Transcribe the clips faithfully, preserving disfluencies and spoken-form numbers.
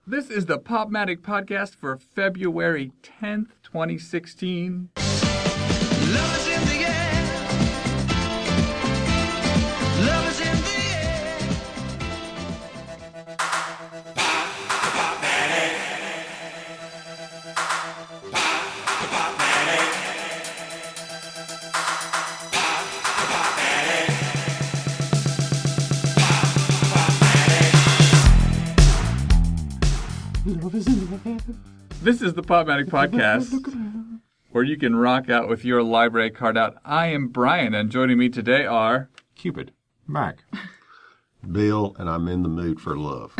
This is the Popmatic Podcast for February tenth, twenty sixteen. Love is in the air. Love is in the air. Pop, Popmatic. Pop, Popmatic. Pop, Popmatic. Pop, Popmatic. Love is in the air. This is the Popmatic Podcast, where you can rock out with your library card out. I am Brian, and joining me today are... Cupid. Mac. Bill, and I'm in the mood for love.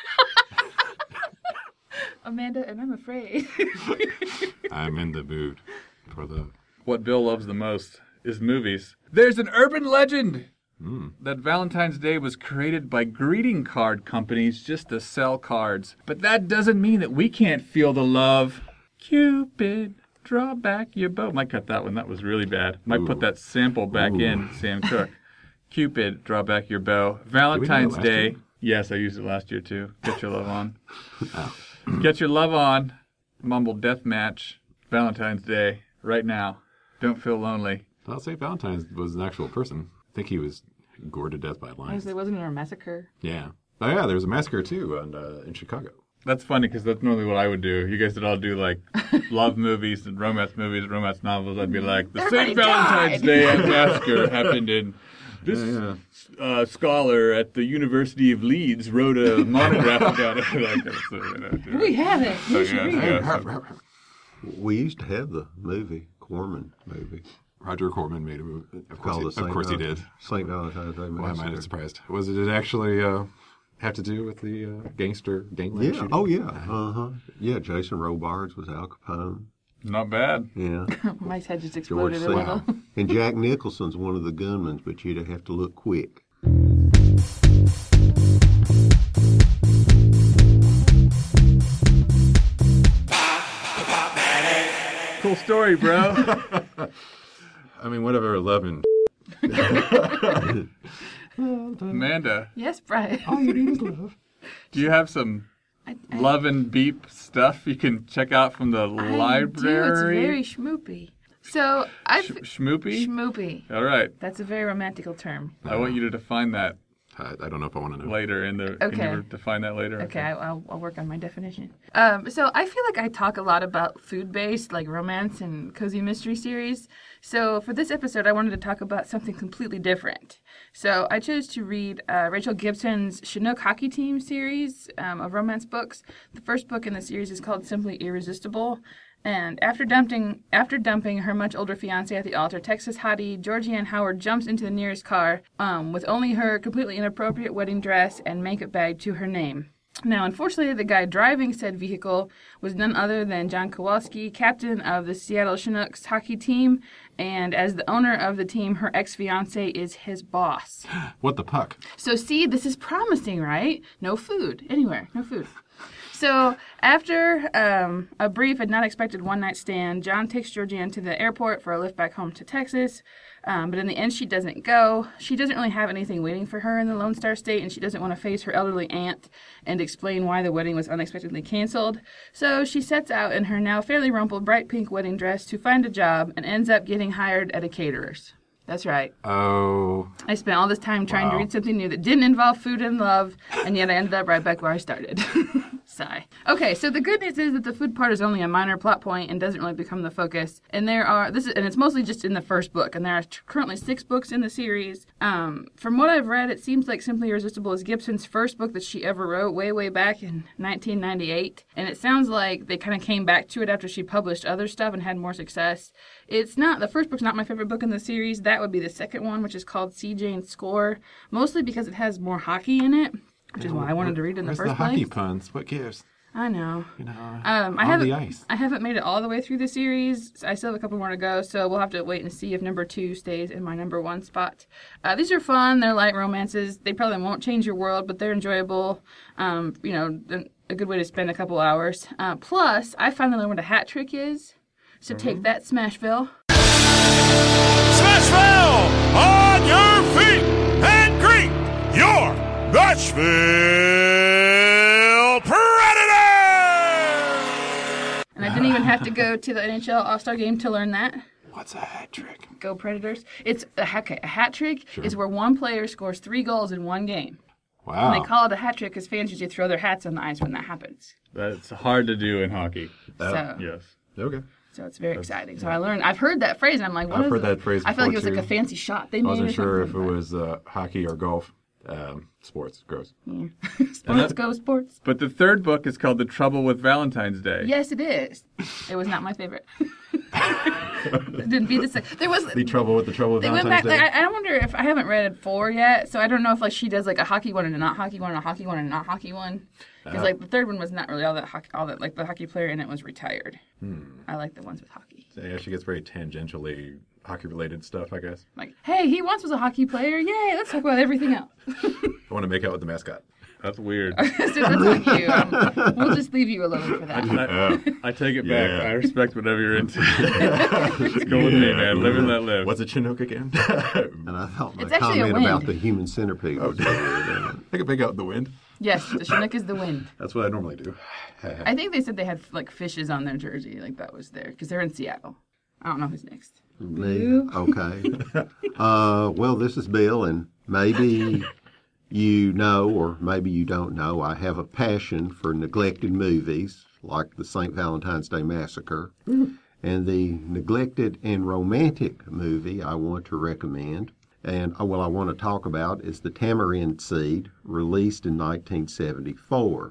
Amanda, and I'm afraid. I'm in the mood for love. What Bill loves the most is movies. There's an urban legend Mm. that Valentine's Day was created by greeting card companies just to sell cards. But that doesn't mean that we can't feel the love. Cupid, draw back your bow. Might cut that one. That was really bad. Might Ooh. put that sample back Ooh. in, Sam Cooke. Cupid, draw back your bow. Valentine's last Day. year? Yes, I used it last year too. Get your love on. Oh. Get your love on. Mumble Deathmatch. Valentine's Day. Right now. Don't feel lonely. I'll say Valentine's was an actual person. I think he was gored to death by lions. Honestly, wasn't there a massacre? Yeah. Oh, yeah, there was a massacre, too, and, uh, in Chicago. That's funny because that's normally what I would do. You guys would all do like love movies and romance movies and romance novels. I'd be like, the Everybody Saint Valentine's died. Day massacre happened in this Yeah, Uh, scholar at the University of Leeds wrote a monograph about it. Like, that's, uh, you know, We have it. so, You should yeah, read yeah, it. so- We used to have the movie, Corman movie, Roger Corman made a movie. Of course, called he, the Saint of course he Val- did. Saint Valentine's Day Why am I Massacre. not surprised? Was it, did it actually uh, have to do with the uh, gangster gangland Yeah. shooting? Oh, yeah. Uh huh. Yeah. Jason Robards was Al Capone. Not bad. Yeah. My head just George exploded a C. little. And Jack Nicholson's one of the gunmen, but you'd have to look quick. Cool story, bro. I mean, whatever, love and Amanda, Yes, Brian. all you need is love. do you have some I, I, love and beep stuff you can check out from the I library? do. It's very schmoopy. So, I've... Sh- schmoopy? Schmoopy. All right. That's a very romantical term. I want you to define that I, I don't know if I want to know. later in the. Okay. Can you define that later? Okay, I, I'll, I'll work on my definition. Um, so I feel like I talk a lot about food-based, like romance and cozy mystery series. So for this episode, I wanted to talk about something completely different. So I chose to read uh, Rachel Gibson's Chinook Hockey Team series um, of romance books. The first book in the series is called Simply Irresistible. And after dumping after dumping her much older fiancé at the altar, Texas hottie Georgianne Howard jumps into the nearest car um, with only her completely inappropriate wedding dress and makeup bag to her name. Now, unfortunately, the guy driving said vehicle was none other than John Kowalski, captain of the Seattle Chinooks hockey team, and as the owner of the team, her ex-fiancé is his boss. What the puck? So, see, this is promising, right? No food anywhere, no food. So, after um, a brief and not expected one-night stand, John takes Georgianne to the airport for a lift back home to Texas. Um, but in the end, she doesn't go. She doesn't really have anything waiting for her in the Lone Star State, and she doesn't want to face her elderly aunt and explain why the wedding was unexpectedly canceled. So she sets out in her now fairly rumpled bright pink wedding dress to find a job and ends up getting hired at a caterer's. That's right. Oh, I spent all this time trying to Wow. read something new that didn't involve food and love, and yet I ended up right back where I started. Sigh. Okay, so the good news is that the food part is only a minor plot point and doesn't really become the focus. And there are this is, and it's mostly just in the first book, and there are t- currently six books in the series. Um, from what I've read, it seems like Simply Irresistible is Gibson's first book that she ever wrote, way way back in nineteen ninety-eight. And it sounds like they kind of came back to it after she published other stuff and had more success. It's not the first book's not my favorite book in the series. That would be the second one, which is called C. Jane's Score, mostly because it has more hockey in it, which is why I wanted to read it in the Where's first the place. hockey puns? What gives? I know. You know, Um, I on haven't. the ice. I haven't made it all the way through the series. I still have a couple more to go, so we'll have to wait and see if number two stays in my number one spot. Uh, these are fun. They're light romances. They probably won't change your world, but they're enjoyable. Um, you know, a good way to spend a couple hours. Uh, plus, I finally learned what a hat trick is. So take that, Smashville. Smashville! On your feet and greet your Nashville Predators! have to go to the N H L All-Star Game to learn that. What's a hat trick? Go Predators. It's a hat, a hat trick sure. is where one player scores three goals in one game. Wow. And they call it a hat trick because fans usually throw their hats on the ice when that happens. That's hard to do in hockey. Oh. So, yes. Okay. So it's very exciting. So I learned, I've heard that phrase, and I'm like, what I've is heard it? that phrase I feel like it was before, like a too. fancy shot they I made. wasn't or sure if it something, was uh, hockey or golf. Um, sports. Gross. but- Yeah. Sports go sports. But the third book is called The Trouble with Valentine's Day. Yes, it is. It was not my favorite. It didn't beat the second. There was The trouble with the trouble with They went Valentine's back. Day. Like, I, I wonder if I haven't read four yet, so I don't know if like she does like a hockey one and a not hockey one, and a hockey one and a not hockey one. Because Uh, like the third one was not really all that hockey, all that like the hockey player in it was retired. Hmm. I like the ones with hockey. So, yeah, she gets very tangentially hockey-related stuff, I guess. Like, hey, he once was a hockey player. Yay! Let's talk about everything else. I want to make out with the mascot. That's weird. So that's on you. Um, we'll just leave you alone for that. I, I take it back. Yeah. I respect whatever you're into. Let's go with me, man. Live and let live. What's a Chinook again? And I thought my It's actually a comment about wind. the human centipede was weird. uh, I can make out in the wind. Yes, the Chinook is the wind. That's what I normally do. I think they said they had like fishes on their jersey, like that was there because they're in Seattle. I don't know who's next. Me? Okay. Uh, well, this is Bill, and maybe you know, or maybe you don't know, I have a passion for neglected movies like the Saint Valentine's Day Massacre. And the neglected and romantic movie I want to recommend, and uh, well, I want to talk about, is The Tamarind Seed, released in nineteen seventy-four.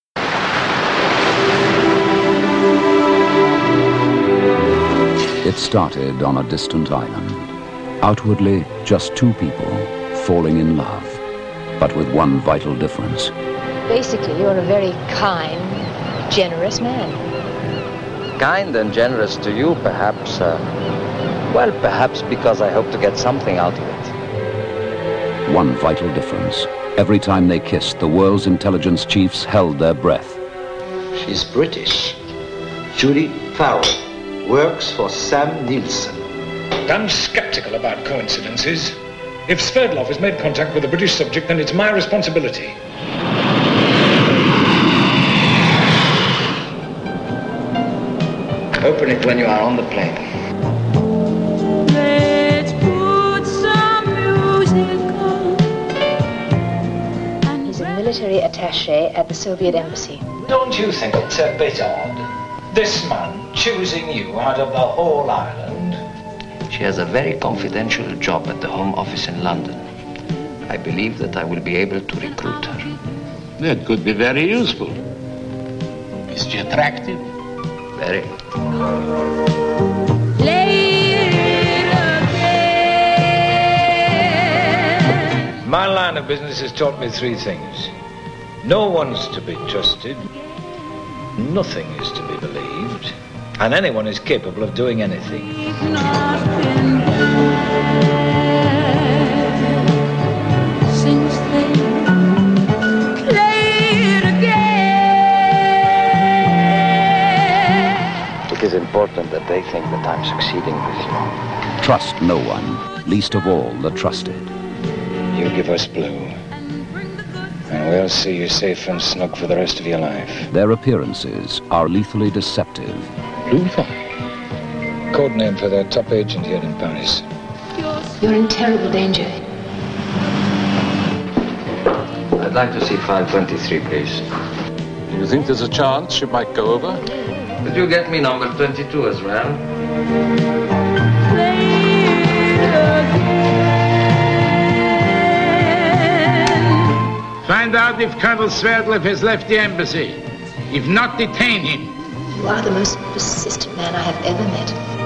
It started on a distant island. Outwardly, just two people falling in love, but with one vital difference. Basically, you're a very kind, generous man. Kind and generous to you, perhaps. Uh, well, perhaps because I hope to get something out of it. One vital difference. Every time they kissed, the world's intelligence chiefs held their breath. She's British. Judy Farrell works for Sam Nielsen. I'm skeptical about coincidences. If Sverdlov has made contact with a British subject, then it's my responsibility. Open it when you are on the plane. Let's put some music on. He's a military attaché at the Soviet embassy. Don't you think it's a bit odd? This man choosing you out of the whole island? She has a very confidential job at the Home Office in London. I believe that I will be able to recruit her. That could be very useful. Is she attractive? Very. My line of business has taught me three things. No one's to be trusted, nothing is to be believed, and anyone is capable of doing anything. It is important that they think that I'm succeeding with you. Trust no one, least of all the trusted. You give us Blue, and we'll see you safe and snug for the rest of your life. Their appearances are lethally deceptive. Luther? Code name for their top agent here in Paris. You're in terrible danger. I'd like to see file twenty-three, please. Do you think there's a chance she might go over? Could you get me number twenty-two as well? Find out if Colonel Sverdlov has left the embassy. If not, detain him. You are the most persistent man I have ever met.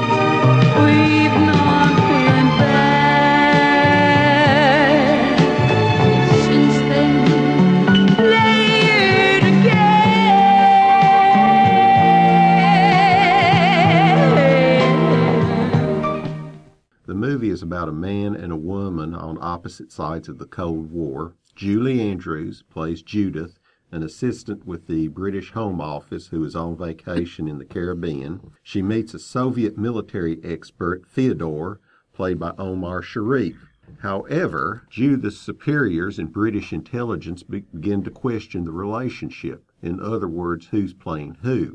The movie is about a man and a woman on opposite sides of the Cold War. Julie Andrews plays Judith, an assistant with the British Home Office who is on vacation in the Caribbean. She meets a Soviet military expert, Fyodor, played by Omar Sharif. However, Judith's superiors in British intelligence begin to question the relationship. In other words, who's playing who?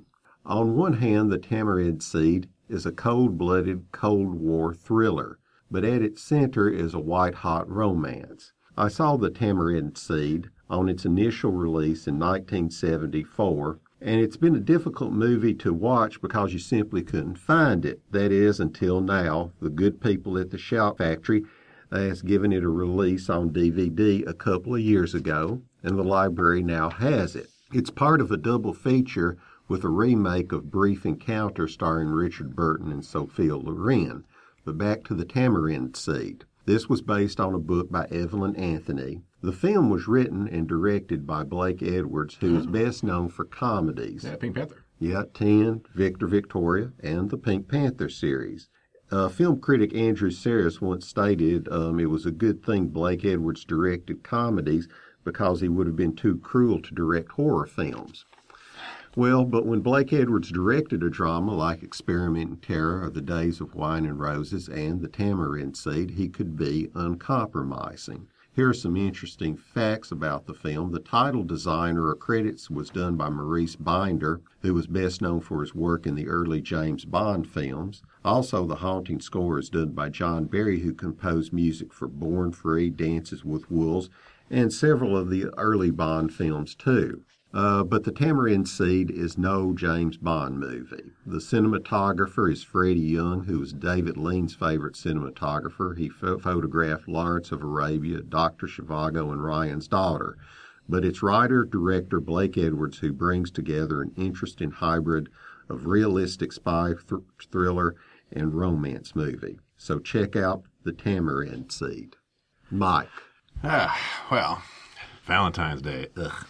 On one hand, The Tamarind Seed is a cold-blooded Cold War thriller, but at its center is a white-hot romance. I saw The Tamarind Seed on its initial release in nineteen seventy-four, and it's been a difficult movie to watch because you simply couldn't find it. That is, until now. The good people at the Shout Factory has given it a release on D V D a couple of years ago, and the library now has it. It's part of a double feature with a remake of Brief Encounter starring Richard Burton and Sophia Loren. But back to The Tamarind Seed. This was based on a book by Evelyn Anthony. The film was written and directed by Blake Edwards, who is best known for comedies. Yeah, Pink Panther. Yeah, ten, Victor Victoria, and the Pink Panther series. Uh, film critic Andrew Saris once stated um, it was a good thing Blake Edwards directed comedies because he would have been too cruel to direct horror films. Well, but when Blake Edwards directed a drama like Experiment in Terror or The Days of Wine and Roses and The Tamarind Seed, he could be uncompromising. Here are some interesting facts about the film. The title designer or credits was done by Maurice Binder, who was best known for his work in the early James Bond films. Also, the haunting score is done by John Barry, who composed music for Born Free, Dances with Wolves, and several of the early Bond films, too. Uh, but The Tamarind Seed is no James Bond movie. The cinematographer is Freddie Young, who was David Lean's favorite cinematographer. He ph- photographed Lawrence of Arabia, Doctor Zhivago, and Ryan's Daughter. But it's writer-director Blake Edwards who brings together an interesting hybrid of realistic spy th- thriller and romance movie. So check out The Tamarind Seed. Mike. Ah, well, Valentine's Day. Ugh.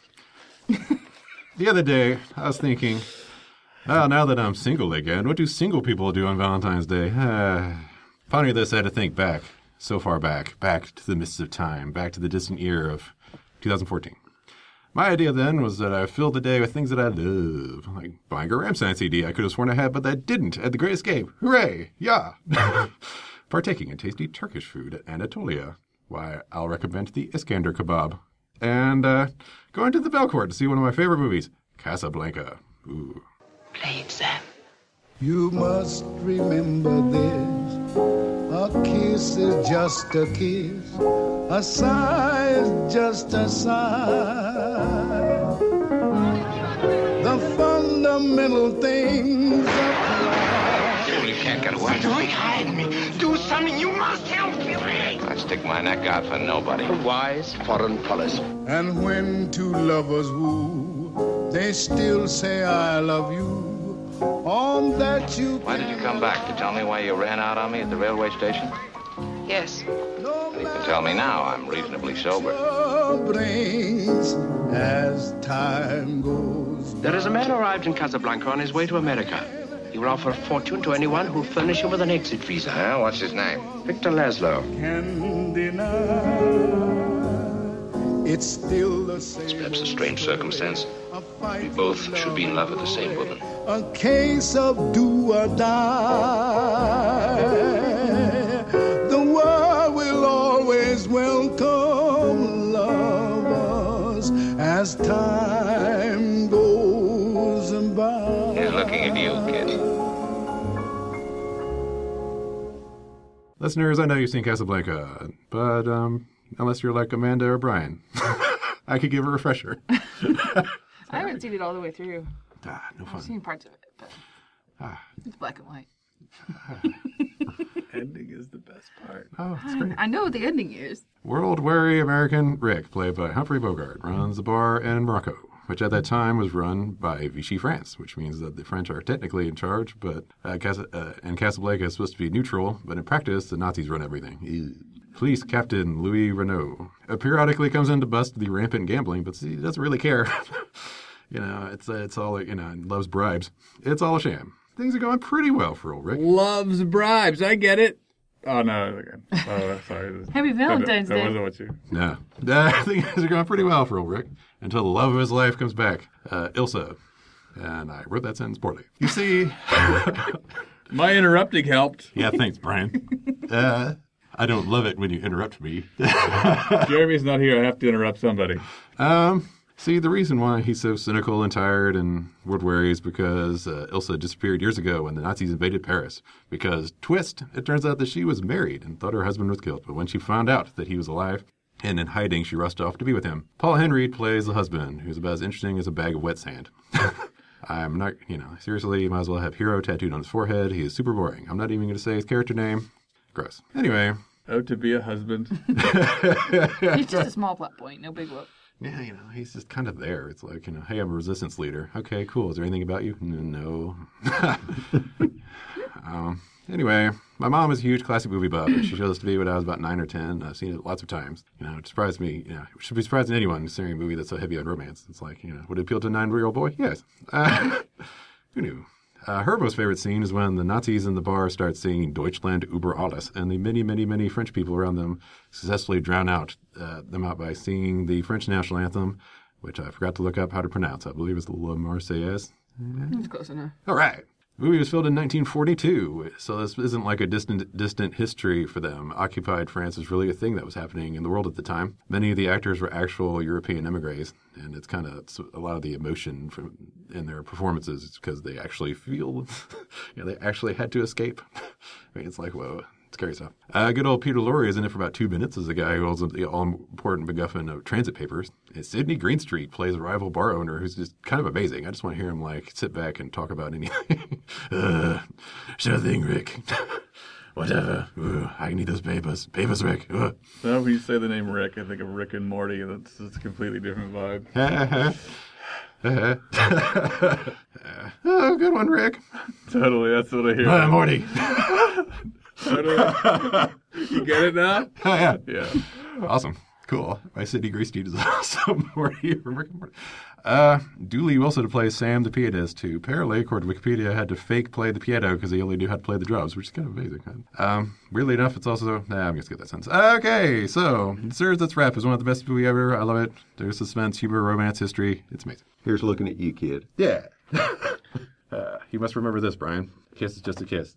The other day, I was thinking, oh, now that I'm single again, what do single people do on Valentine's Day? Uh, pondering this, I had to think back, so far back, back to the mists of time, back to the distant year of two thousand fourteen. My idea then was that I filled the day with things that I love, like buying a Rammstein C D I could have sworn I had, but I didn't at The Great Escape. Hooray! Yeah! Partaking in tasty Turkish food at Anatolia. Why, I'll recommend the Iskander kebab. And uh, going to the Belcourt to see one of my favorite movies, Casablanca. Ooh. Play it, Sam. You must remember this. A kiss is just a kiss. A sigh is just a sigh. The fundamental things apply. You can't get away. Don't hide me. Do something. You must help me. I stick my neck out for nobody. Wise foreign policy. And when two lovers woo, they still say I love you. On that you Why did you come back? To tell me why you ran out on me at the railway station? Yes. no You can tell me now. I'm reasonably sober. brings as time goes. There is a man arrived in Casablanca on his way to America. He will offer a fortune to anyone who'll furnish him with an exit visa. Yeah, what's his name? Victor Laszlo. Can deny it's still the same. It's perhaps a strange circumstance. A fight We both for should be in love with the love. same woman. A case of do or die. The world will always welcome lovers as time goes by. He's looking at you, kid. Listeners, I know you've seen Casablanca, but um, unless you're like Amanda or Brian, I could give a refresher. I haven't seen it all the way through. Ah, no I've fun. seen parts of it, but Ah. it's black and white. Ending is the best part. Oh, it's great. I know what the ending is. World-weary American Rick, played by Humphrey Bogart, runs a bar in Morocco, which at that time was run by Vichy France, which means that the French are technically in charge, but uh, Casa- uh, and Casablanca is supposed to be neutral, but in practice, the Nazis run everything. Ew. Police Captain Louis Renault uh, periodically comes in to bust the rampant gambling, but see, he doesn't really care. You know, it's uh, it's all, you know, loves bribes. It's all a sham. Things are going pretty well for old Rick. Loves bribes. I get it. Oh, no. Okay. Oh, sorry. Happy Valentine's that, Day. That wasn't what you... No. Uh, things are going pretty well for old Rick until the love of his life comes back, uh, Ilsa. And I wrote that sentence poorly. You see... My interrupting helped. Yeah, thanks, Brian. Uh, I don't love it when you interrupt me. Jeremy's not here. I have to interrupt somebody. Um, See, the reason why he's so cynical and tired and would worry is because uh, Ilsa disappeared years ago when the Nazis invaded Paris. Because, twist, it turns out that she was married and thought her husband was killed. But when she found out that he was alive and in hiding, she rushed off to be with him. Paul Henreid plays the husband, who's about as interesting as a bag of wet sand. I'm not, you know, seriously, you might as well have hero tattooed on his forehead. He is super boring. I'm not even going to say his character name. Gross. Anyway. Oh, to be a husband. He's just a small plot point, no big whoop. Yeah, you know, he's just kind of there. It's like, you know, hey, I'm a resistance leader. Okay, cool. Is there anything about you? No. um, anyway, my mom is a huge classic movie buff. She showed this to me when I was about nine or ten. I've seen it lots of times. You know, it surprised me. You know, it should be surprising anyone considering a movie that's so heavy on romance. It's like, you know, would it appeal to a nine-year-old boy? Yes. Uh, who knew? Uh, her most favorite scene is when the Nazis in the bar start singing Deutschland über alles, and the many, many, many French people around them successfully drown out uh, them out by singing the French national anthem, which I forgot to look up how to pronounce. I believe it's La Marseillaise. That's close enough. All right. The movie was filmed in nineteen forty-two, so this isn't like a distant distant history for them. Occupied France was really a thing that was happening in the world at the time. Many of the actors were actual European emigres, and it's kind of a lot of the emotion from in their performances is because they actually feel, you know, they actually had to escape. I mean, it's like, whoa, scary stuff. Uh, good old Peter Lorre is in it for about two minutes as the guy who holds the all-important MacGuffin of transit papers. And Sidney Greenstreet plays a rival bar owner who's just kind of amazing. I just want to hear him, like, sit back and talk about anything. uh, sure thing, Rick. Whatever. Ooh, I need those papers. Papers, Rick. Uh. Well, when you say the name Rick, I think of Rick and Morty, and that's, that's a completely different vibe. uh, oh, good one, Rick. Totally, that's what I hear. Uh, Morty. You get it now? Oh, yeah. Yeah. Awesome. Cool. My Sidney Greenstreet is also Morty from Rick and Morty. Uh, Dooley Wilson to play Sam the pianist, who apparently, according to Wikipedia, had to fake play the piano because he only knew how to play the drums, which is kind of amazing. Um, weirdly enough, it's also... Nah, I'm going to skip that sentence. Okay, so, Deserves Its Rep is one of the best movie ever. I love it. There's suspense, humor, romance, history. It's amazing. Here's looking at you, kid. Yeah. uh, you must remember this, Brian. Kiss is just a kiss.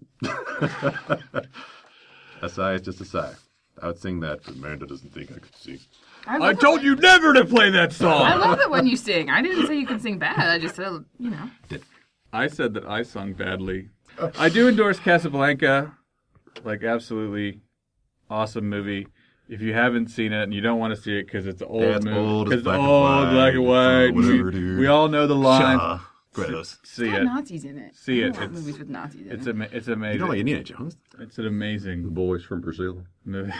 A sigh is just a sigh. I would sing that, but Amanda doesn't think I could sing. I, I told you never to play that song. I love it when you sing. I didn't say you can sing bad. I just said, you know. I said that I sung badly. I do endorse Casablanca. Like, absolutely awesome movie. If you haven't seen it and you don't want to see it because it's an old Yeah, it's movie. old, it's Because black it's and old, white. black and white. Oh, whatever, we, dude. we all know the line. Shaw. Gross. See It's got it. Nazis in it. See I it. don't want It's, movies with Nazis in it's, it. ama- it's amazing. You don't like Indiana Jones? It's an amazing Boys from Brazil. movie.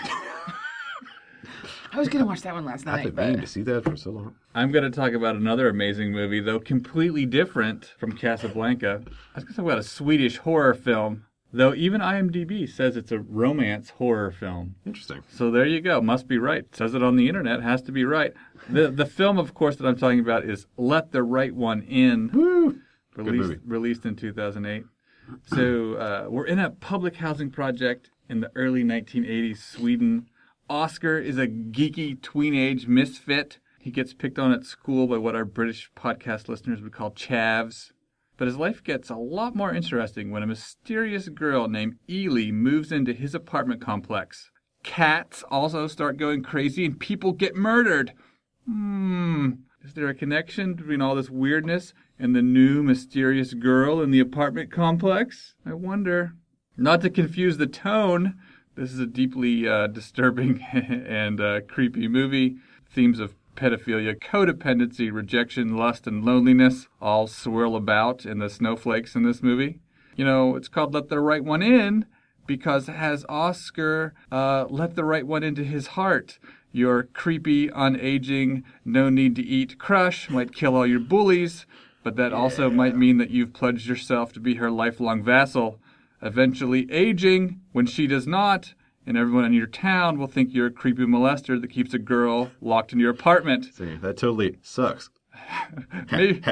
I was going to watch that one last I've night, been but... meaning to see that for so long. I'm going to talk about another amazing movie, though completely different from Casablanca. I was going to talk about a Swedish horror film, though even IMDb says it's a romance horror film. Interesting. So there you go. Must be right. Says it on the internet. Has to be right. The the film, of course, that I'm talking about is Let the Right One In. Woo! Released, movie. released in two thousand eight. So uh, we're in a public housing project in the early nineteen eighties Sweden. Oscar is a geeky tween-age misfit. He gets picked on at school by what our British podcast listeners would call chavs. But his life gets a lot more interesting when a mysterious girl named Ely moves into his apartment complex. Cats also start going crazy and people get murdered. Hmm, is there a connection between all this weirdness and the new mysterious girl in the apartment complex? I wonder. Not to confuse the tone, this is a deeply uh, disturbing and uh, creepy movie. Themes of pedophilia, codependency, rejection, lust, and loneliness all swirl about in the snowflakes in this movie. You know, it's called Let the Right One In because it has Oscar uh, let the right one into his heart. Your creepy, unaging, no-need-to-eat crush might kill all your bullies, but that also might mean that you've pledged yourself to be her lifelong vassal, eventually aging when she does not, and everyone in your town will think you're a creepy molester that keeps a girl locked in your apartment. See, that totally sucks. Maybe,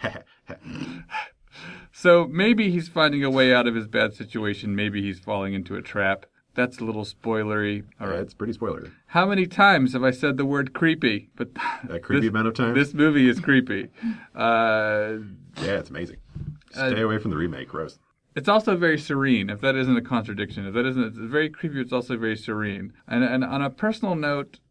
so maybe he's finding a way out of his bad situation. Maybe he's falling into a trap. That's a little spoilery. All right, Yeah, it's pretty spoilery. How many times have I said the word creepy? But That creepy this, amount of times? This movie is creepy. Uh, Yeah, it's amazing. Uh, Stay away from the remake, gross. It's also very serene, if that isn't a contradiction. If that isn't, it's very creepy, it's also very serene. And, and on a personal note,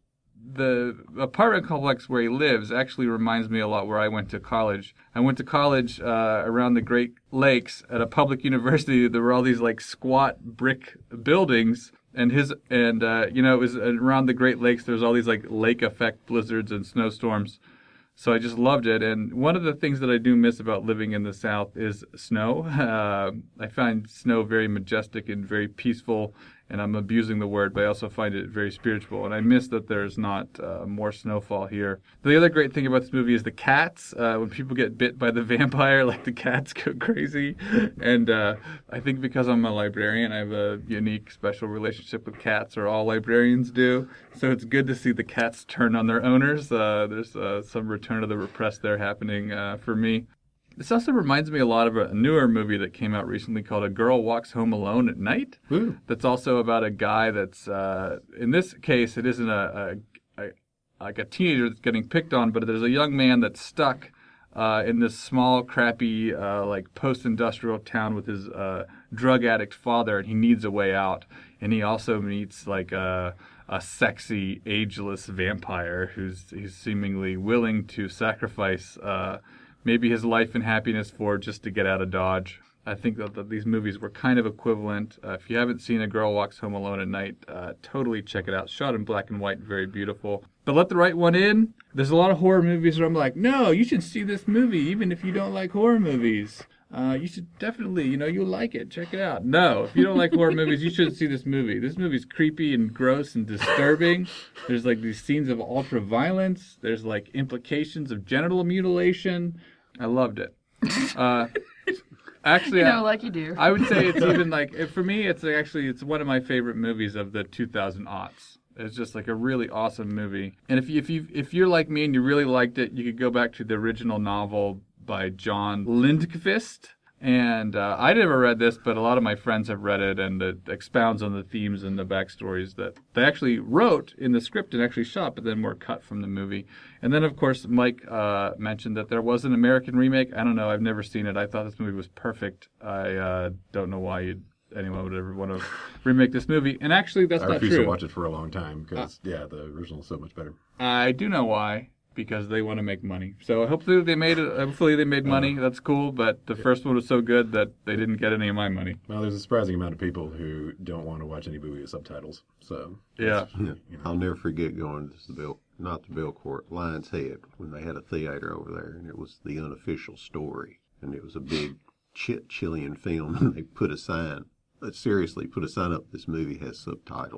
the apartment complex where he lives actually reminds me a lot where I went to college. I went to college uh, around the Great Lakes at a public university. There were all these like squat brick buildings, and his and uh, you know it was around the Great Lakes. There's all these like lake effect blizzards and snowstorms. So I just loved it. And one of the things that I do miss about living in the South is snow. Uh, I find snow very majestic and very peaceful. And I'm abusing the word, but I also find it very spiritual. And I miss that there's not uh, more snowfall here. The other great thing about this movie is the cats. Uh, when people get bit by the vampire, like the cats go crazy. And uh, I think because I'm a librarian, I have a unique, special relationship with cats, or all librarians do. So it's good to see the cats turn on their owners. Uh, there's uh, some return of the repressed there happening uh, for me. This also reminds me a lot of a newer movie that came out recently called A Girl Walks Home Alone at Night. Ooh. That's also about a guy that's, uh, in this case, it isn't a, a, a like a teenager that's getting picked on, but there's a young man that's stuck uh, in this small, crappy, uh, like post-industrial town with his uh, drug addict father, and he needs a way out. And he also meets like a, a sexy, ageless vampire who's he's seemingly willing to sacrifice Uh, maybe his life and happiness for just to get out of Dodge. I think that, that these movies were kind of equivalent. Uh, if you haven't seen A Girl Walks Home Alone at Night, uh, totally check it out. Shot in black and white, very beautiful. But Let the Right One In. There's a lot of horror movies where I'm like, no, you should see this movie, even if you don't like horror movies. Uh, you should definitely, you know, you'll like it. Check it out. No, if you don't like horror movies, you shouldn't see this movie. This movie's creepy and gross and disturbing. There's like these scenes of ultra violence. There's like implications of genital mutilation. I loved it. Uh, actually, you know, I, like you do. I would say it's even like, for me, it's actually, it's one of my favorite movies of the two thousand aughts. It's just like a really awesome movie. And if you, if you if you're like me and you really liked it, you could go back to the original novel by John Lindqvist. And uh, I never read this, but a lot of my friends have read it, and it expounds on the themes and the backstories that they actually wrote in the script and actually shot, but then were cut from the movie. And then, of course, Mike uh, mentioned that there was an American remake. I don't know. I've never seen it. I thought this movie was perfect. I uh, don't know why you'd, anyone would ever want to remake this movie. And actually, that's I not refuse true. to watch it for a long time because, uh, yeah, the original is so much better. I do know why. Because they want to make money. So hopefully they made it. Hopefully they made money. That's cool. But the first one was so good that they didn't get any of my money. Well, there's a surprising amount of people who don't want to watch any movie with subtitles. So yeah, you know. I'll never forget going to the Bill, not the Bill Court, Lion's Head, when they had a theater over there, and it was The Unofficial Story, and it was a big Ch- Chilean film, and they put a sign. Seriously, put a sign up. This movie has subtitles.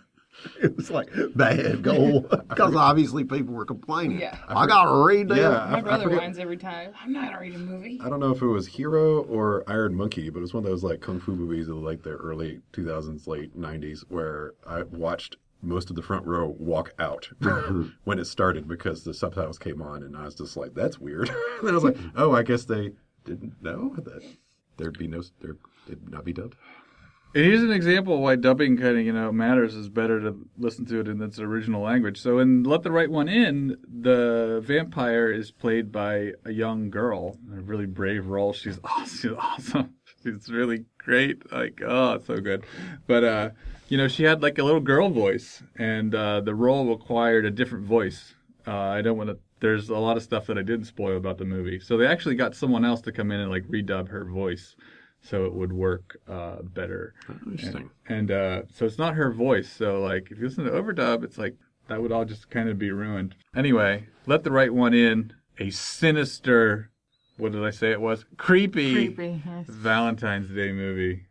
It was like bad goal because obviously people were complaining. Yeah. I gotta read that. Yeah, My I, brother I forget, whines every time. I'm not gonna read a movie. I don't know if it was Hero or Iron Monkey, but it was one of those like kung fu movies of like the early two thousands, late nineties, where I watched most of the front row walk out when it started because the subtitles came on, and I was just like, "That's weird." And then I was like, "Oh, I guess they didn't know that there'd be no there it'd not be dubbed." And here's an example of why dubbing kind of, you know, matters. Is better to listen to it in its original language. So in Let the Right One In, the vampire is played by a young girl, a really brave role. She's awesome. She's awesome. She's really great. Like, oh, it's so good. But, uh, you know, she had like a little girl voice, and uh, the role required a different voice. Uh, I don't want to, there's a lot of stuff that I didn't spoil about the movie. So they actually got someone else to come in and like redub her voice, so it would work uh, better. Interesting. And, and uh, so it's not her voice. So, like, if you listen to overdub, it's like that would all just kind of be ruined. Anyway, Let the Right One In, a sinister, what did I say it was? Creepy, Creepy, yes. Valentine's Day movie.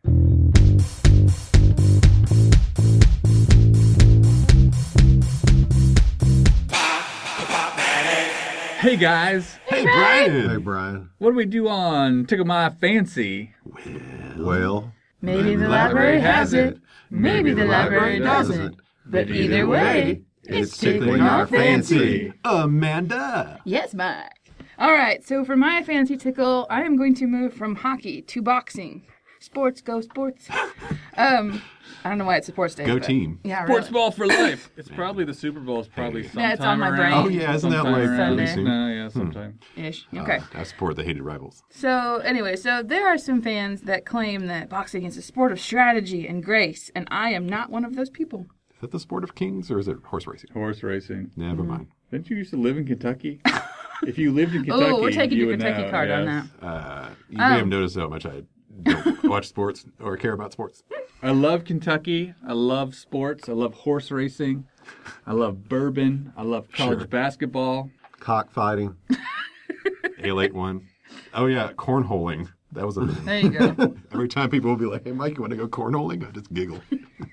Hey, guys. Hey, Brian. Hey, Brian. What do we do on Tickle My Fancy? Well, Maybe the library has it. Maybe the library doesn't. But either way, it's tickling our fancy. Amanda. Yes, Mike. All right, so for my fancy tickle, I am going to move from hockey to boxing. Sports, go sports. Um, I don't know why it's Sports Day. Go but, team. Yeah, Sports really. ball for life. It's probably the Super Bowl is probably sometime Yeah, it's on my around. brain. Oh, yeah, isn't that sometime like around. really Sunday. soon? No, yeah, sometime. Ish. Okay. Uh, I support the hated rivals. So anyway, so there are some fans that claim that boxing is a sport of strategy and grace, and I am not one of those people. Is that the Sport of Kings, or is it horse racing? Horse racing. Never mind. Didn't you used to live in Kentucky? If you lived in Kentucky, oh, we're taking you your would Kentucky know, card on yes. that. Uh, you Oh. may have noticed how much I don't watch sports or care about sports. I love Kentucky. I love sports. I love horse racing. I love bourbon. I love college Sure. basketball. Cockfighting. Ale eight one. Oh, yeah, cornholing. That was a thing. There you go. Every time people will be like, hey, Mike, you want to go cornholing? I just giggle.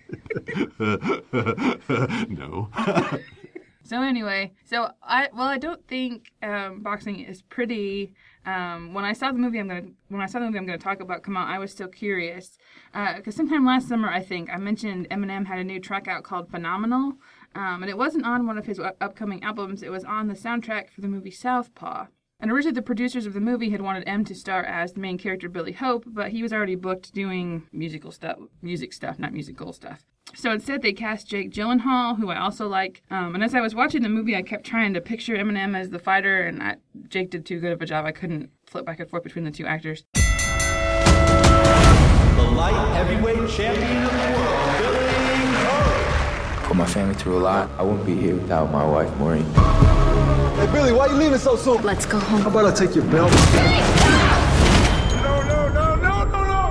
No. So anyway, so I well I don't think um, boxing is pretty. Um, when I saw the movie, I'm gonna when I saw the movie I'm gonna talk about come out, I was still curious because uh, sometime last summer I think I mentioned Eminem had a new track out called Phenomenal, um, and it wasn't on one of his u- upcoming albums. It was on the soundtrack for the movie Southpaw. And originally the producers of the movie had wanted M to star as the main character Billy Hope, but he was already booked doing musical stuff, music stuff, not musical stuff. So instead, they cast Jake Gyllenhaal, who I also like. Um, and as I was watching the movie, I kept trying to picture Eminem as the fighter, and I, Jake did too good of a job. I couldn't flip back and forth between the two actors. The light heavyweight champion of the world, Billy Hope. Put my family through a lot. I wouldn't be here without my wife, Maureen. Hey, Billy, why are you leaving so soon? Let's go home. How about I take your belt? No, no, no, no, no, no!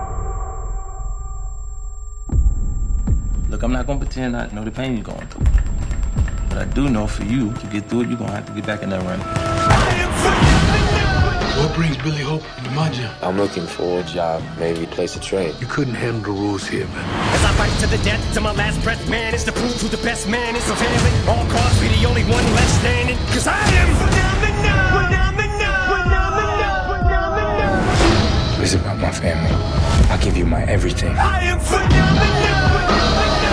Look, I'm not gonna pretend I know the pain you're going through. But I do know for you to get through it, you're gonna have to get back in that ring. What brings Billy Hope into my gym? I'm looking for a job, maybe a place to train. You couldn't handle the rules here, man. As I fight to the death, to my last breath, man, is to prove who the best man is. So family, all cause be the only one left standing. Cause I am phenomenal, phenomenal, phenomenal. It's about my family. I'll give you my everything. I am phenomenal.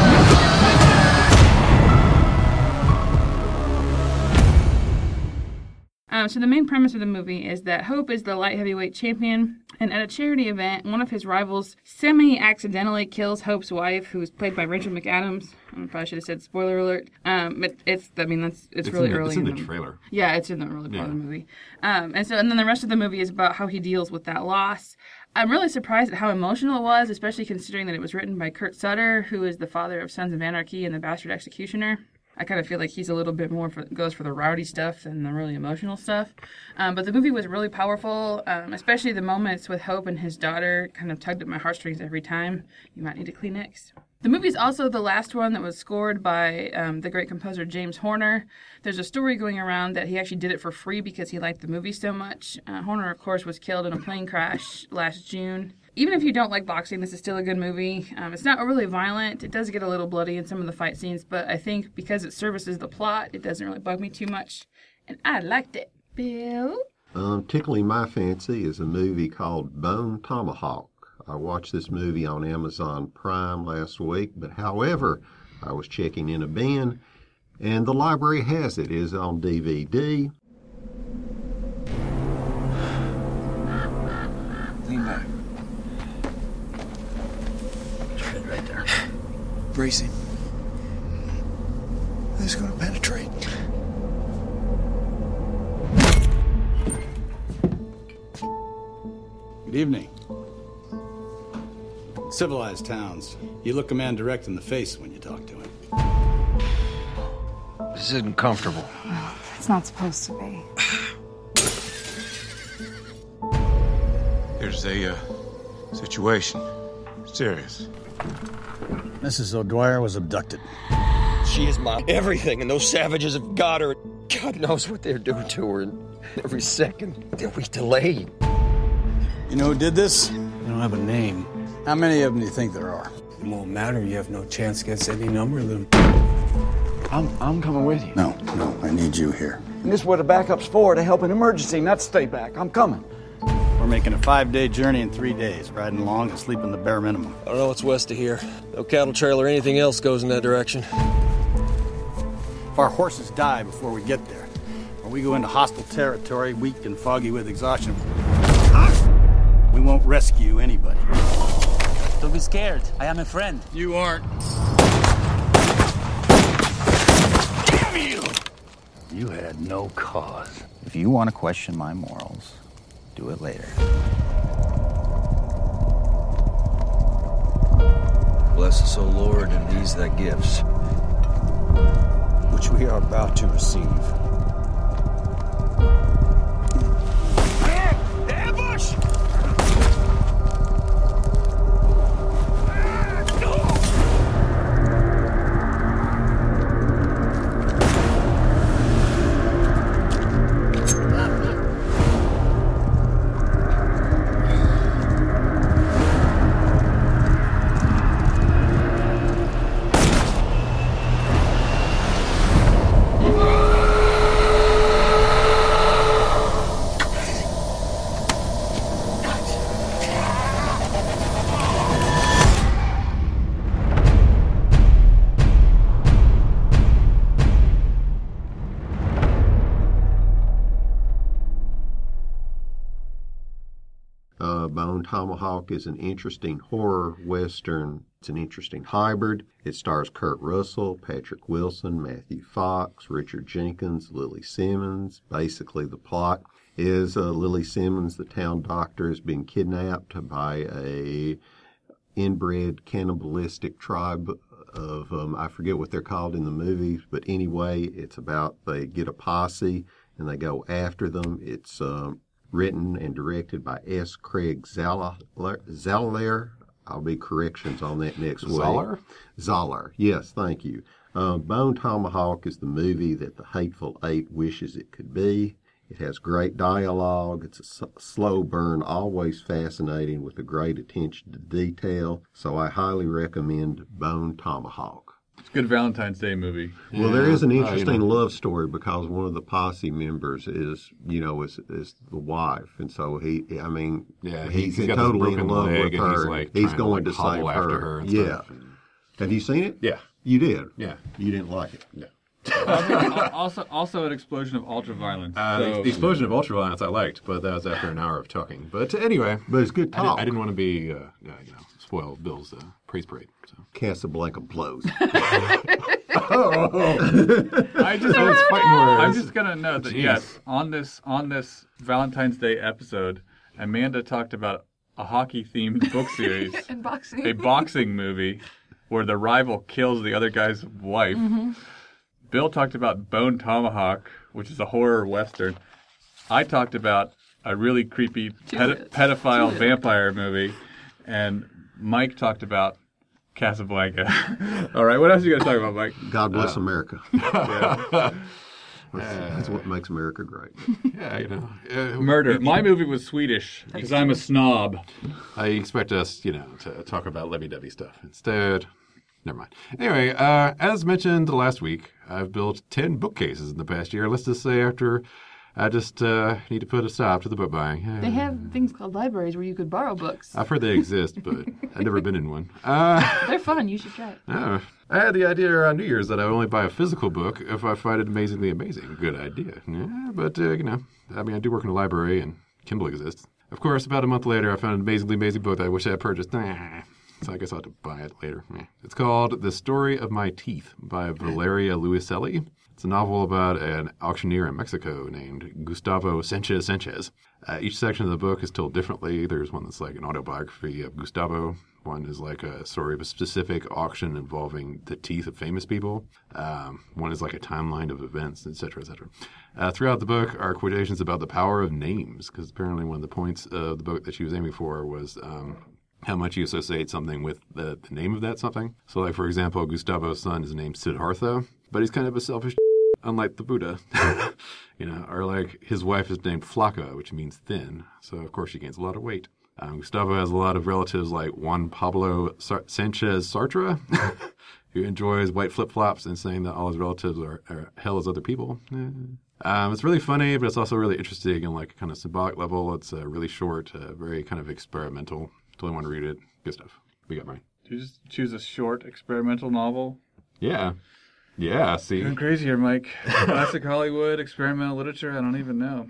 Um, so the main premise of the movie is that Hope is the light heavyweight champion, and at a charity event, one of his rivals semi-accidentally kills Hope's wife, who is played by Rachel McAdams. I probably should have said spoiler alert. Um, it, it's, I mean, that's it's, It's really in the- early. it's in the the trailer. Yeah, it's in the early part Yeah. of the movie. Um, and so, and then the rest of the movie is about how he deals with that loss. I'm really surprised at how emotional it was, especially considering that it was written by Kurt Sutter, who is the father of Sons of Anarchy and The Bastard Executioner. I kind of feel like he's a little bit more for, goes for the rowdy stuff than the really emotional stuff. Um, but the movie was really powerful, um, especially the moments with Hope and his daughter kind of tugged at my heartstrings every time. You might need a Kleenex. The movie is also the last one that was scored by um, the great composer James Horner. There's a story going around that he actually did it for free because he liked the movie so much. Uh, Horner, of course, was killed in a plane crash last June. Even if you don't like boxing, this is still a good movie. Um, it's not really violent. It does get a little bloody in some of the fight scenes, but I think because it services the plot, it doesn't really bug me too much. And I liked it. Bill? Um, tickling my fancy is a movie called Bone Tomahawk. I watched this movie on Amazon Prime last week, but however, I was checking in a bin, and the library has it. It is on D V D. Lean back. Right there. Bracing. This is going to penetrate. Good evening. Civilized towns, you look a man direct in the face when you talk to him. This isn't comfortable. It's not supposed to be. Here's a uh, situation. Serious. Missus O'Dwyer was abducted. She is my everything, and those savages have got her. God knows what they're doing to her, and every second that we delay. You know who did this? You don't have a name. How many of them do you think there are? It won't matter. You have no chance against any number of them. I'm, I'm coming with you. No, no, I need you here. And this is what the backup's for, to help an emergency, not stay back. I'm coming. We're making a five-day journey in three days, riding along and sleeping the bare minimum. I don't know what's west of here. No cattle trail or anything else goes in that direction. If our horses die before we get there, or we go into hostile territory, weak and foggy with exhaustion, we won't rescue anybody. Don't be scared. I am a friend. You aren't. Damn you! You had no cause. If you want to question my morals, do it later. Well, bless us, O Lord, and these thy gifts, which we are about to receive. Ambush! Uh, Bone Tomahawk is an interesting horror western. It's an interesting hybrid. It stars Kurt Russell, Patrick Wilson, Matthew Fox, Richard Jenkins, Lily Simmons. Basically, the plot is uh, Lily Simmons, the town doctor, has been kidnapped by a inbred cannibalistic tribe of, um, I forget what they're called in the movies, but anyway, it's about they get a posse and they go after them. It's um, written and directed by S. Craig Zahler. Zahler. I'll be corrections on that next week. Zahler? Zahler, yes, thank you. Uh, Bone Tomahawk is the movie that the Hateful Eight wishes it could be. It has great dialogue. It's a s- slow burn, always fascinating with a great attention to detail. So I highly recommend Bone Tomahawk. It's a good Valentine's Day movie. Well, there is an Uh, you interesting know. love story because one of the posse members is, you know, is is the wife, and so he, I mean, Yeah, he's, he's got this totally in broken love leg with and her. he's, like, he's trying to, going like, to hobble save after her. her and yeah. stuff. Have you seen it? Yeah. You did. Yeah. You didn't like it. No. also, also an explosion of ultraviolence. Uh, so, the, the explosion of ultraviolence I liked, but that was after an hour of talking. But anyway, but it's good I, did, talk. I didn't want to be, uh, uh, you know, spoil Bill's uh, praise parade. So. Casablanca blows. I just, So it's fighting words. I'm just gonna note that Jeez. yes, on this on this Valentine's Day episode, Amanda talked about a hockey-themed book series, And boxing. a boxing movie where the rival kills the other guy's wife. Mm-hmm. Bill talked about Bone Tomahawk, which is a horror western. I talked about a really creepy ped- pedophile vampire movie, and Mike talked about Casablanca. All right, what else are you going to talk about, Mike? God bless Uh, America. Yeah. That's, that's what makes America great. Yeah, you know. Uh, Murder. My movie was Swedish because I'm a snob. I expect us, you know, to talk about lovey-dovey stuff. Instead, never mind. Anyway, uh, as mentioned last week, I've built ten bookcases in the past year. Let's just say after I just uh, need to put a stop to the book buying. They have things called libraries where you could borrow books. I've heard they exist, but I've never been in one. Uh, They're fun. You should try it. oh, I had the idea around New Year's that I would only buy a physical book if I find it amazingly amazing. Good idea. Yeah, but, uh, you know, I mean, I do work in a library and Kindle exists. Of course, about a month later, I found an amazingly amazing book that I wish I had purchased. Nah, so I guess I'll have to buy it later. Eh. It's called The Story of My Teeth by Valeria Luiselli. It's a novel about an auctioneer in Mexico named Gustavo Sanchez Sanchez. Uh, each section of the book is told differently. There's one that's like an autobiography of Gustavo. One is like a story of a specific auction involving the teeth of famous people. Um, one is like a timeline of events, et cetera, et cetera. Uh, throughout the book are quotations about the power of names, because apparently one of the points of the book that she was aiming for was um, how much you associate something with the, the name of that something. So, like, for example, Gustavo's son is named Siddhartha, but he's kind of a selfish unlike the Buddha. You know, or like his wife is named Flaca, which means thin. So, of course, she gains a lot of weight. Um, Gustavo has a lot of relatives like Juan Pablo Sar- Sanchez Sartre, who enjoys white flip-flops and saying that all his relatives are, are hell as other people. Eh. Um, it's really funny, but it's also really interesting on like a kind of symbolic level. It's uh, really short, uh, very kind of experimental. Totally want to read it. Good stuff. We got mine. Did you just choose a short experimental novel? Yeah. Yeah, see. Going crazy here, Mike. Classic Hollywood, experimental literature, I don't even know.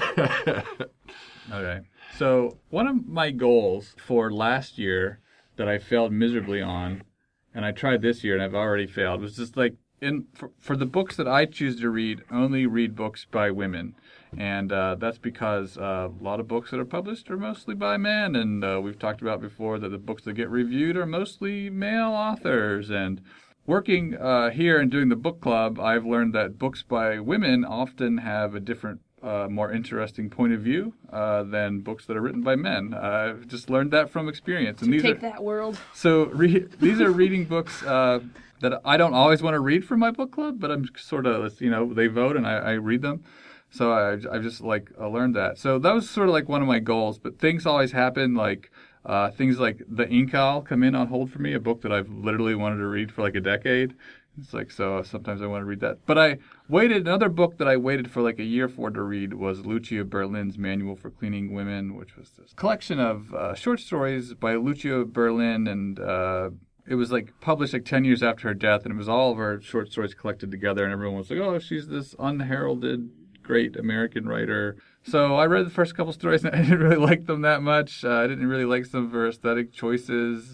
Okay. So one of my goals for last year that I failed miserably on, and I tried this year and I've already failed, was just like, in for, for the books that I choose to read, only read books by women. And uh, that's because uh, a lot of books that are published are mostly by men. And uh, we've talked about before that the books that get reviewed are mostly male authors. And working uh, here and doing the book club, I've learned that books by women often have a different, uh, more interesting point of view uh, than books that are written by men. Uh, I've just learned that from experience. And these Take are, that, world. So re- these are reading books uh, that I don't always want to read for my book club, but I'm sort of, you know, they vote and I, I read them. So I, I just like I learned that. So that was sort of like one of my goals. But things always happen, like uh, things like The Ink Owl come in on hold for me, a book that I've literally wanted to read for like a decade. It's like, so sometimes I want to read that. But I waited, another book that I waited for like a year for to read was Lucia Berlin's Manual for Cleaning Women, which was this collection of uh, short stories by Lucia Berlin. And uh, it was like published like ten years after her death. And it was all of her short stories collected together. And everyone was like, oh, she's this unheralded great American writer. So I read the first couple stories and I didn't really like them that much. Uh, I didn't really like some of her aesthetic choices.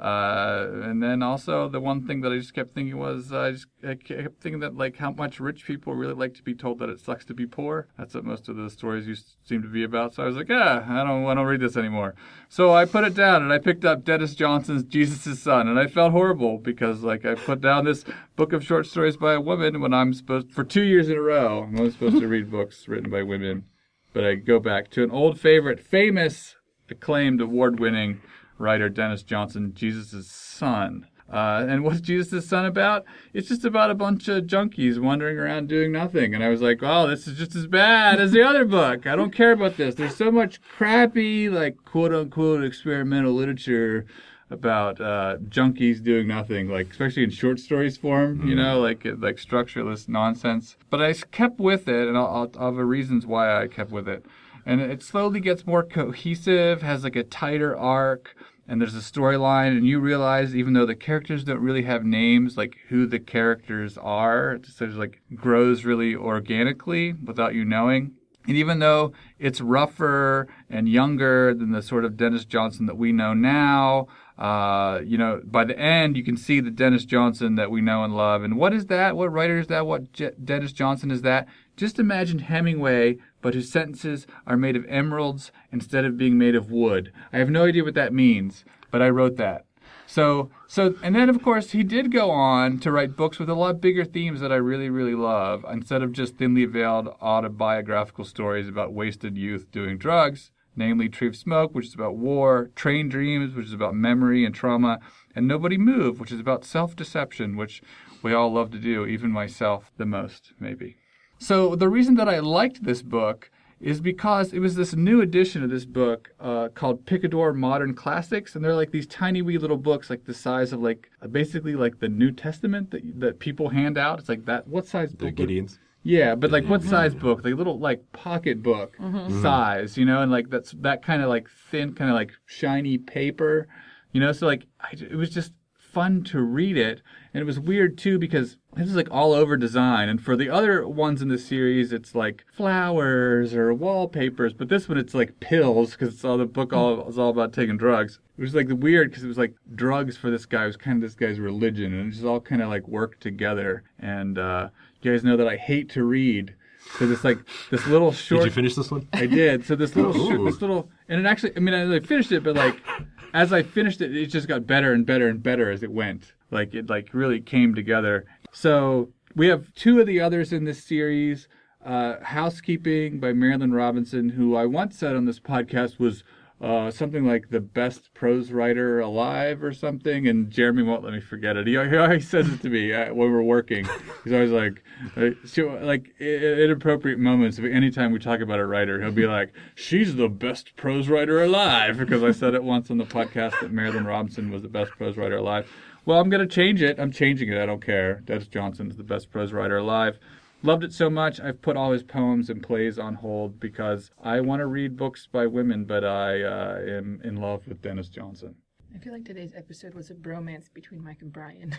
Uh, and then also the one thing that I just kept thinking was uh, I just I kept thinking that like how much rich people really like to be told that it sucks to be poor. That's what most of the stories used seem to be about. So I was like, ah, I don't want to read this anymore. So I put it down and I picked up Dennis Johnson's Jesus' Son, and I felt horrible because like I put down this book of short stories by a woman when I'm supposed for two years in a row I'm only supposed to read books written by women. But I go back to an old favorite, famous, acclaimed, award-winning writer Dennis Johnson, Jesus' Son. Uh, and what's Jesus' Son about? It's just about a bunch of junkies wandering around doing nothing. And I was like, oh, this is just as bad as the other book. I don't care about this. There's so much crappy, like, quote-unquote experimental literature about uh, junkies doing nothing, like, especially in short stories form, you know, like like structureless nonsense. But I kept with it, and I'll, I'll, I'll have the reasons why I kept with it. And it slowly gets more cohesive, has like a tighter arc, and there's a storyline, and you realize even though the characters don't really have names, like who the characters are, it just sort of like grows really organically without you knowing. And even though it's rougher and younger than the sort of Dennis Johnson that we know now, uh, you know, by the end you can see the Dennis Johnson that we know and love. And what is that? What writer is that? What J- Dennis Johnson is that? Just imagine Hemingway, but his sentences are made of emeralds instead of being made of wood. I have no idea what that means, but I wrote that. So, so, and then of course he did go on to write books with a lot bigger themes that I really, really love. Instead of just thinly veiled autobiographical stories about wasted youth doing drugs, namely Tree of Smoke, which is about war, Train Dreams, which is about memory and trauma, and Nobody Move, which is about self-deception, which we all love to do, even myself the most, maybe. So the reason that I liked this book is because it was this new edition of this book uh, called Picador Modern Classics, and they're like these tiny wee little books, like the size of like basically like the New Testament that that people hand out. It's like that. What size book? The Gideons. Yeah, but like what size book? Like little like pocket book Mm-hmm. size, you know, and like that's that kind of like thin, kind of like shiny paper, you know. So like I, it was just fun to read it, and it was weird too because this is like all over design, and for the other ones in the series it's like flowers or wallpapers, but this one it's like pills because it's all the book all is all about taking drugs. It was like the weird because it was like drugs for this guy. It was kind of this guy's religion, and it just all kind of like worked together. And uh, you guys know that I hate to read. So it's like this little short. Did you finish this one? I did. So this little, Ooh. short, this little, and it actually, I mean, I finished it, but like, as I finished it, it just got better and better and better as it went. Like it, like really came together. So we have two of the others in this series. Uh, Housekeeping by Marilynne Robinson, who I once said on this podcast was uh, something like the best prose writer alive or something, and Jeremy won't let me forget it. He, he always says it to me uh, when we're working. He's always like, uh, she, like at inappropriate moments, anytime we talk about a writer, he'll be like, she's the best prose writer alive, because I said it once on the podcast that Marilynne Robinson was the best prose writer alive. Well, I'm going to change it. I'm changing it. I don't care. Dennis Johnson is the best prose writer alive. Loved it so much, I've put all his poems and plays on hold because I want to read books by women, but I uh, am in love with Dennis Johnson. I feel like today's episode was a bromance between Mike and Brian.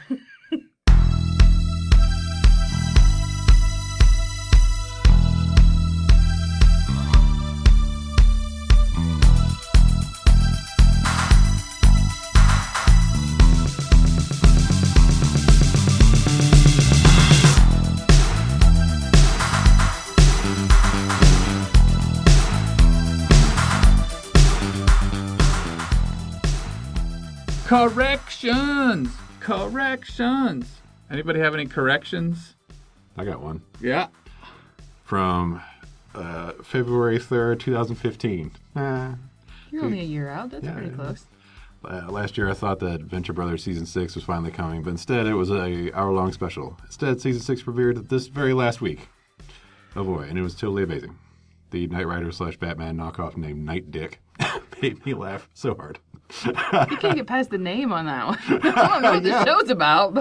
Corrections! Corrections! Anybody have any corrections? I got one. Yeah. From uh, February third, twenty fifteen. Uh, You're only a year out. That's Yeah, pretty yeah. close. Uh, last year I thought that Venture Brothers Season six was finally coming, but instead it was a hour-long special. Instead, Season six premiered this very last week. Oh boy, and it was totally amazing. The Knight Rider slash Batman knockoff named Night Dick made me laugh so hard. You can't get past the name on that one. I don't know what Yeah. the show's about.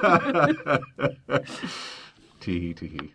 Tee-hee, tee-hee.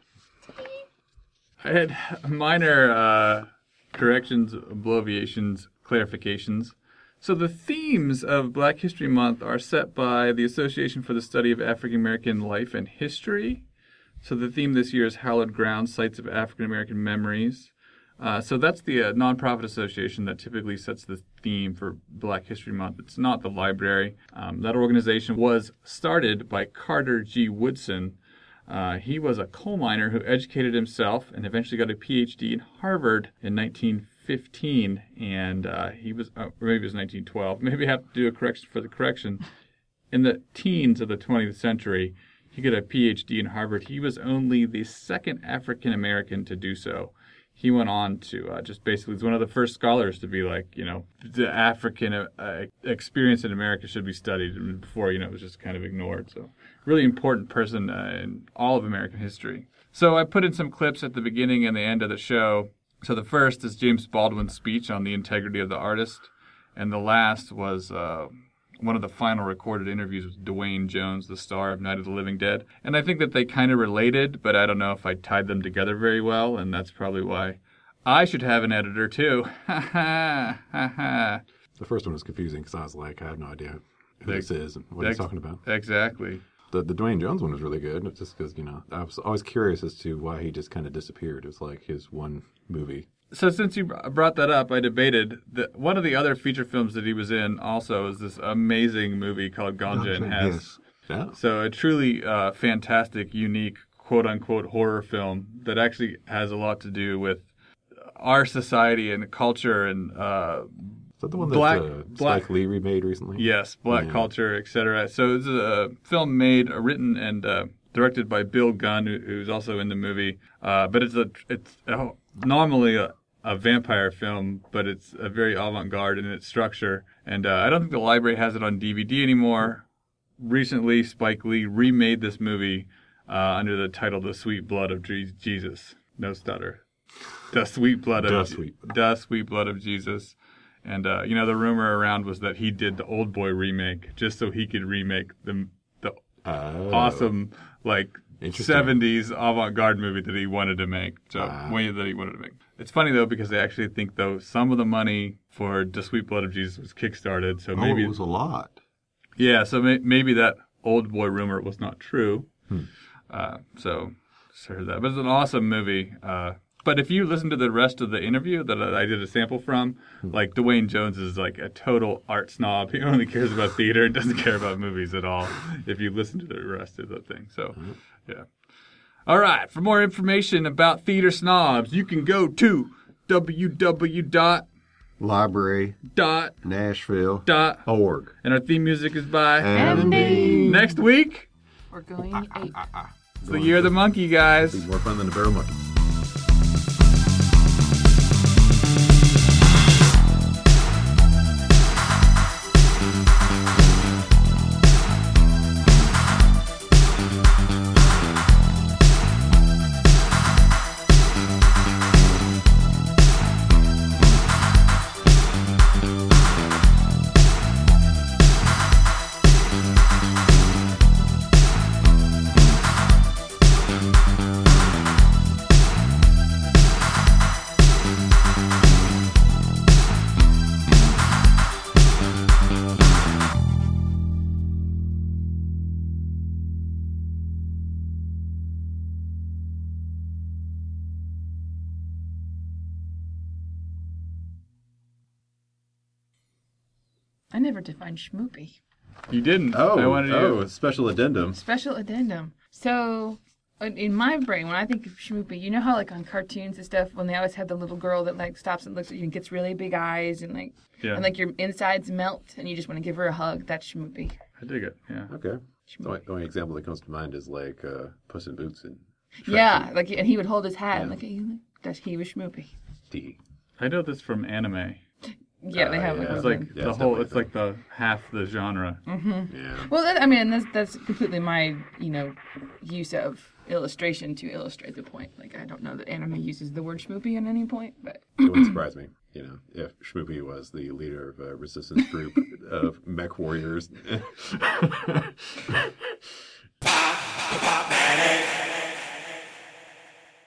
I had minor uh, corrections, obliviations, clarifications. So the themes of Black History Month are set by the Association for the Study of African American Life and History. So the theme this year is Hallowed Ground, Sites of African American Memories. Uh, so that's the uh, nonprofit association that typically sets the theme for Black History Month. It's not the library. Um, that organization was started by Carter G. Woodson. Uh, he was a coal miner who educated himself and eventually got a P H D in Harvard in nineteen fifteen. And uh, he was, uh, or maybe it was nineteen twelve. Maybe I have to do a correction for the correction. In the teens of the twentieth century, he got a P H D in Harvard. He was only the second African American to do so. He went on to uh, just basically was one of the first scholars to be like, you know, the African uh, experience in America should be studied. And before, you know, it was just kind of ignored. So really important person uh, in all of American history. So I put in some clips at the beginning and the end of the show. So the first is James Baldwin's speech on the integrity of the artist. And the last was uh, one of the final recorded interviews with Dwayne Jones, the star of Night of the Living Dead. And I think that they kind of related, but I don't know if I tied them together very well, and that's probably why I should have an editor, too. Ha ha, ha ha. The first one was confusing because I was like, I have no idea who Ex- this is and what ex- he's talking about. Exactly. The the Dwayne Jones one was really good, just because, you know, I was always curious as to why he just kind of disappeared. It was like his one movie. So since you brought that up, I debated that one of the other feature films that he was in also is this amazing movie called Ganja and Hess. Yes. Yeah. So a truly uh, fantastic, unique, quote-unquote horror film that actually has a lot to do with our society and culture and uh, Is that the one black, that uh, black, Spike Lee remade recently? Yes, black Yeah. culture, et cetera. So it's a film made, uh, written, and uh, directed by Bill Gunn, who, who's also in the movie. Uh, but it's a it's a, normally a, a vampire film, but it's a very avant-garde in its structure. And uh, I don't think the library has it on D V D anymore. Recently, Spike Lee remade this movie uh, under the title "The Sweet Blood of Je- Jesus." No stutter. The Sweet Blood of The Je- Sweet. The Sweet Blood of Jesus. And uh, you know, the rumor around was that he did the Old Boy remake just so he could remake the the Oh. awesome like Interesting. seventies avant-garde movie that he wanted to make. So Wow. way that he wanted to make. It's funny though because I actually think though some of the money for The Sweet Blood of Jesus was kickstarted. So Oh, maybe it was a lot. yeah. So may, maybe that Old Boy rumor was not true. Hmm. Uh, so just heard that, but it's an awesome movie. Uh, But if you listen to the rest of the interview that I did a sample from, like Dwayne Jones is like a total art snob. He only cares about theater and doesn't care about movies at all. If you listen to the rest of the thing, so yeah. All right. For more information about theater snobs, you can go to w w w dot Library dot Nashville dot org. And our theme music is by Andy. Next week, We're going ape. it's the year of the monkey, guys. More fun than a barrel monkey. I never defined schmoopy. You didn't. Oh, I wanted oh, you. a special addendum. Special addendum. So, in my brain, when I think of Schmoopy, you know how like on cartoons and stuff, when they always have the little girl that like stops and looks at you and gets really big eyes and like Yeah. and like your insides melt and you just want to give her a hug. That's Schmoopy. I dig it. Yeah. Okay. The only, the only example that comes to mind is like uh, Puss in Boots and Shrek. Yeah, like and he would hold his hat Yeah. and like he, that he was Schmoopy. D. I know this from anime. Yeah, they have Uh, like yeah. It's a- like Yeah, the it's whole. definitely It's like the half the genre. Mm-hmm. Yeah. Well, that, I mean, that's that's completely my you know use of illustration to illustrate the point. Like I don't know that anime uses the word Schmoopy at any point, but It wouldn't surprise me, you know, if Schmoopy was the leader of a resistance group of mech warriors.